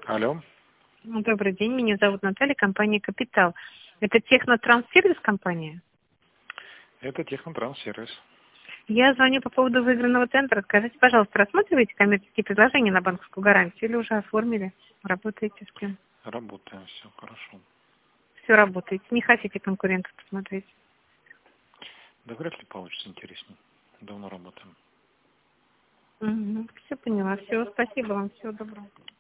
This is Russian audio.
Алло, Добрый день, меня зовут Наталья, компания «Капитал». Это технотранссервис компания? это Технотранссервис. Я звоню по поводу выигранного тендера. Скажите, пожалуйста, рассматриваете коммерческие предложения на банковскую гарантию или уже оформили? Работаете с кем? Работаем, все хорошо. Все работаете. Не хотите конкурентов посмотреть? Да вряд ли получится интереснее. Давно работаем. Все поняла. Все, спасибо вам. Всего доброго.